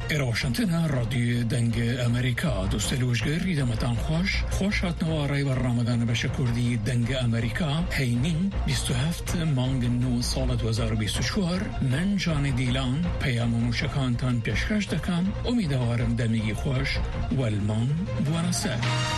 إلى واشنطن راديو دنگ أمريكا دوستلوشگر ایدمتان خوش هاتنوارای برنامه‌دان بشه کردی دنگ أمريكا هینین 27 مانگ نو سال 2024 من جان دیلان پیام موشکانتان پیشکش دکم امیدوارم دمیگی خوش والمان بوانسر.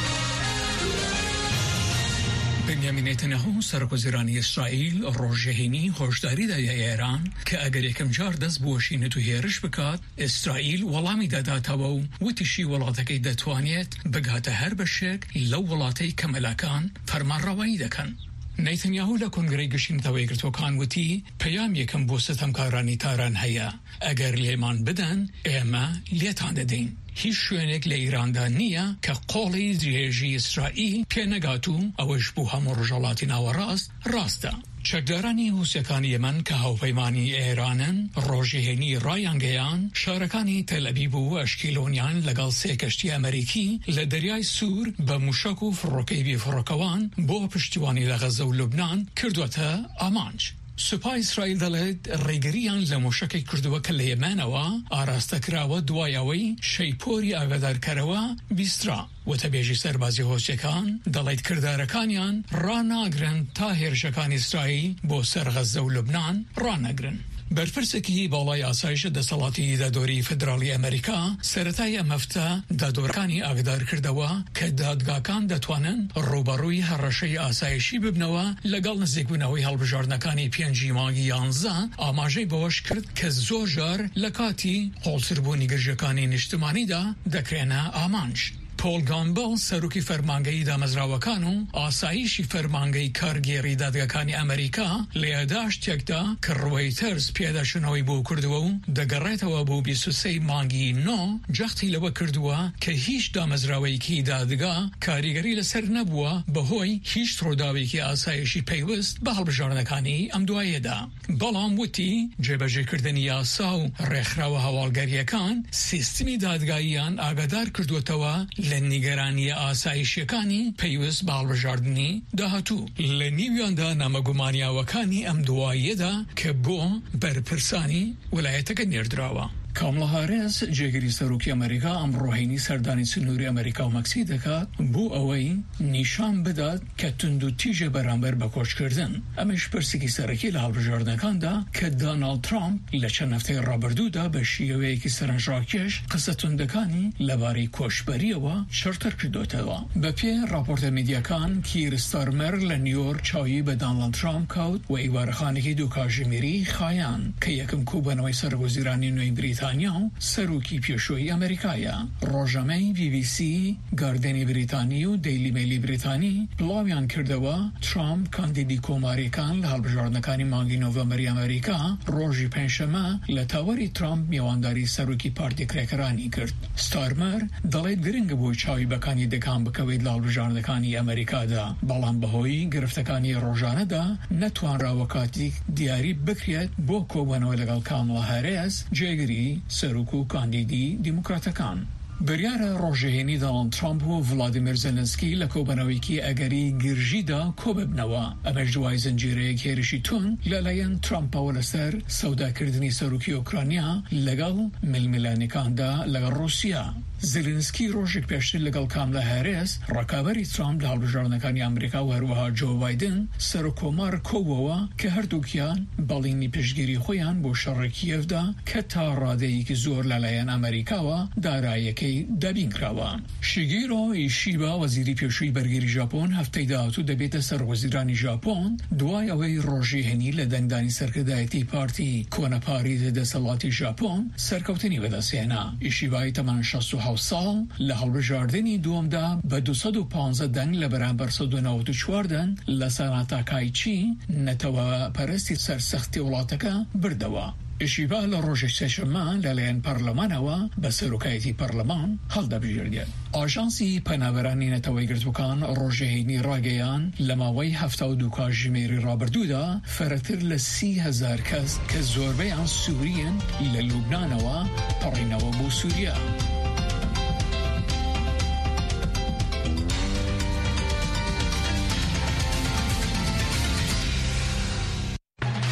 بنیامین نتانیاهو سرکوزیرانی اسرائیل روزهینی هشداری داده ایران که اگر یکم جار دست بوشینه تو هیرش بکات اسرائیل ولامی داداتاو و تشی ولاتکی دتوانیت بگات هر بشک لو ولاتی کملاکان فرمان روایی دکن. نتانیاهو لکنگره گشین تویگرتو کانوتی پیام یکم بوستم کارانی تاران هیا اگر لیمان بدن اما لیتان دادین. هیچ شوینک لایران دانیه که قولی درێژی اسرائیل پێنەگاتو ئەوەش بوو هەموو ڕۆژهەڵاتی ناوەڕاست ڕاستە. چەکدارانی هووسەکانی یەمەن کە هاوپەیمانی ئێرانن ڕۆژهێنی ڕایانگەیان شارەکانی تەلەبیب و ئەشکیلۆنیان لەگەڵ سێ کەشتی ئەمریکی لە دەریای سوور بە موشک و فڕۆکەی بێفڕۆکەوان بۆ پشتیوانی لە غەزە و لوبنان کردووەتە ئامانج. سوپای اسرائیل دەڵێت ڕێگریان لە موشەکەی کردووە کە لە یەمەنەوە ئاراستەکراوە دوایەوەی شەیپۆری ئاگادارکەرەوە بیسترا. وتەبێژی سەربازی هۆچەکان دەڵێت کردارەکانیان ڕاناگرن تا هێرشەکانی ئیسرائیل بۆ سەر غەزە و لوبنان ڕانەگرن. بەرپرسێکی باڵای ئاسایشە دەسەڵاتی دادۆری فدرالی ئەمریکا سەرەتای ئەم هەفتە دادۆرەکانی ئاگدار کردەوە کە دادگاکان دەتوانن ڕوبەڕووی هەڕەشەی ئاسایشی ببنەوە لەگەڵ نزیکبوونەوەی هەڵبژاردنەکانی پێنجی مانگی 11 ئاماژەی بەوەش کرد کە زۆر جار لە کاتی قۆڵتربوونی گرژەکانی نیشتمانیدا دەکرێنە ئامانج. پۆل گامبل سەرۆکی فەرمانگەی دامەزراوەکان و ئاسایشی فەرمانگەی کارگێڕی دادگاکانی ئەمریکا لە یادداشتێکدا کە ڕۆیتەرز پێداچوونەوەی بۆ کردووە و دەگەڕێتەوە بۆ 23 مانگی 9 جەختی لەوە کردووە کە هیچ دامەزراوەیەکی دادگا کاریگەری لەسەر نەبووە بەهۆی هیچ ڕووداوێکی ئاسایشی پەیوەست بە هەڵبژاردنەکانی ئەم دوایەدا. بەڵام وتی جێبەجێکردنی یاسا و ڕێکخراوە هەواڵگەریەکان سیستمی دادگاییان ئاگادار کردووەتەوە لە نیگەرانی ئاسایشیەکانی پەیوەست بە هەڵبژاردنی داهاتوو. لە نیویاندا نامەگومانیاوەکانی ئەم دوایەدا کە بۆ بەرپرسانی وەلایەتەکە نێردراوە. کاملا هاریس جێگیری سەرۆکی ئەمریکا ئەم ڕۆهینی سەردانی سنووری ئەمریکا و مەکسی دەکات بۆ ئەوەی نیشان بدات کە تند و تیژە بەرامبەر بە کۆچکردن. ئەمەش پرسێکی سەرەکی لە هەڵبژاردنەکاندا کە دۆناڵد ترامپ لە چەند هەفتەی ڕابردوودا بە شێوەیەکی سەرنجڕاکێش قسە توندەکانی لەبارەی کۆچبەریەوە شەرتەر کردوتەوە. بەپێ راپۆرتە میدیاکان کیر ستارمەر لە نیویۆرک چاوی بە دۆناڵد ترامپ کەوت و ئیوارەخانێکی دوو کاژێمیری خایان کە یەکەم کوبەنەوەی سەرۆکوەزیرانی نوێی بریتانیا و سەرۆکی پێشۆی ئەمریکایە. ڕۆژنامەی BBC، گاردێنی بریتانی و دەیلی میلی بریتانی بڵاویان کردەوە ترامپ کاندیدی کۆماریەکان لە هەڵبژاردنەکانی مانگی نۆڤەمبەری ئەمریکا ڕۆژی پێنجشەممە لە تاوەری ترامپ میوانداری سەرۆکی پارتی کرێکەرانی کرد. ستارمەر دەڵێت گرنگە بۆی چاوی بەکانی دەکان بکەوێت لە هەڵبژاردنەکانی ئەمریکادا، بەڵام بەهۆی گرفتەکانی ڕۆژانەدا نەتوانراوە کاتێک دیاری بکرێت بۆ کۆبوونەوە لەگەڵ کاملا هاریس جێگیری سەرۆک و کاندیدی دیموکراتەکان. بریارە ڕۆژهێنی دۆناڵد ترامپ و ڤڵادیمیر زەلەنسکی لە کۆبنەوەیەکی ئەگەری گرژیدا کۆببنەوە. ئەمەش دوای زنجیرەیەک هێرشی تون لەلایەن ترامپەوە لەسەر سەوداکردنی سەرۆکی ئوکرانیا لەگەڵ ململانەکاندا لەگەڵ رووسیا. زلنسکی ڕۆژێک پێشتر لەگەڵ کاملا هاریس ڕکابەری ترامپ لە هەڵبژاردنەکانی ئەمریکا و هەروەها جۆ بایدن سەرۆکۆمار کۆبووەوە کە هەردووکیان بەڵینی پشتگیری خۆیان بۆ شەڕی کیێڤدا کە تا ڕادەیەکی زۆر لەلایەن ئەمریکاوە داراییەکەی دابینکراوە. شیگیرۆ ئیشیبا وەزیری پێشووی بەرگری ژاپۆن هەفتەی داهاتوو دەبێتە سەرۆکوەزیرانی ژاپۆن دوای ئەوەی ڕۆژهێنی لە دەنگدانی سەرکردایەتی پارتی کۆنەپاری دەسەڵاتی ژاپۆن سەرکەوتنی بەدەستهێنا. ئیشیبای تەمەن 67 ساڵ لە هەڵبژاردننی دووەمدا بە 215 دەنگ لە بەرامبەر 194 دەنگ لە ساناتاکایچی نەتەوە پەرستی سەرسەختی وڵاتەکە بردەوە. ئیشیبا لە ڕۆژی سێشەممە لەلایەن پەرلەمانەوە بە سەرۆکایەتی پەرلەمان هەڵدەبژێردێت. ئاژانسی پەنابەرانی نەتەوەی گرتوەکان ڕۆژهێنی ڕاگەیان لە ماوەی 72 کاتژمێری ڕابردوودا فەرەتر لە 30,000 کەس کە زۆربەیان سووریین لە لوبنانەوە پەڕینەوە بۆ سووریا.